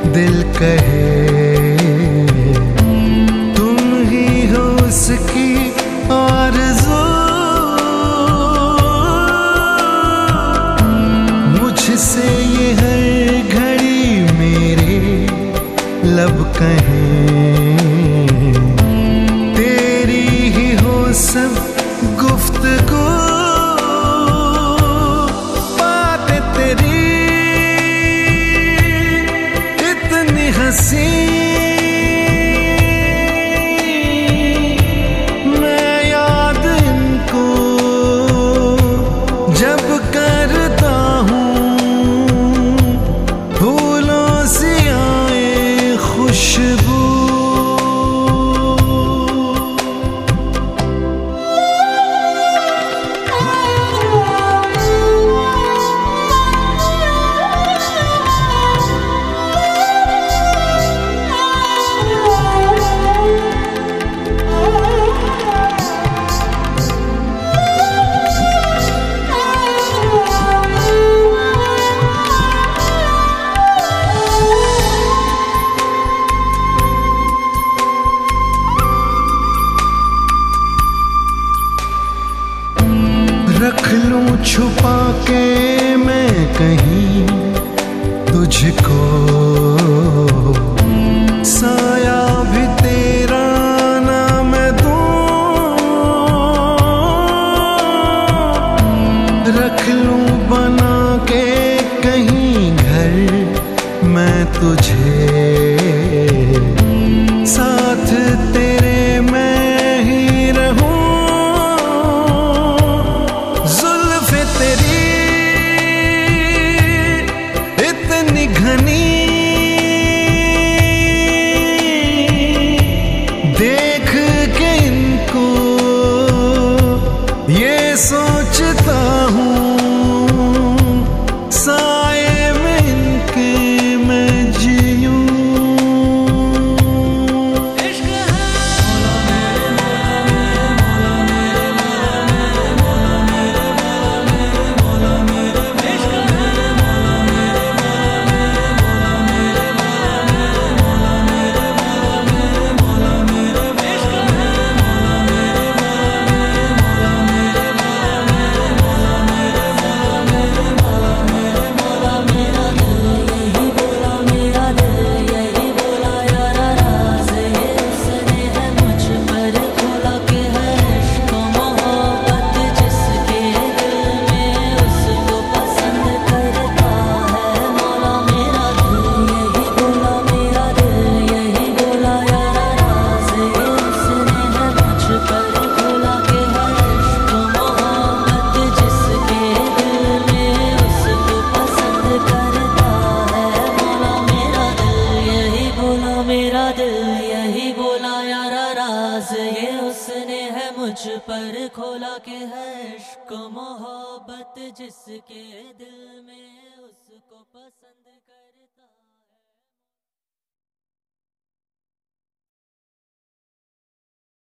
दिल कहे तुम ही हो उसकी आरज़ू, मुझसे ये हर घड़ी मेरे लब कहें, तेरी ही हो सब गुफ्तगू, बातें तेरी इतनी हंसी, मैं याद इनको जब करता हूँ, फूलों सी आए खुशबू। रख लूं छुपा के मैं कहीं तुझको, साया भी तेरा ना मैं दूं, रख लूं बना के कहीं घर मैं तुझे, साथ तेरे मैं ही रहूं, तेरी इतनी घनी देख के इनको ये सोचता हूँ, साए में इनके मैं जीऊं। मेरा दिल यही बोला यारा राज ये उसने है मुझ पर खोला के है इश्क मोहब्बत जिसके दिल में उसको पसंद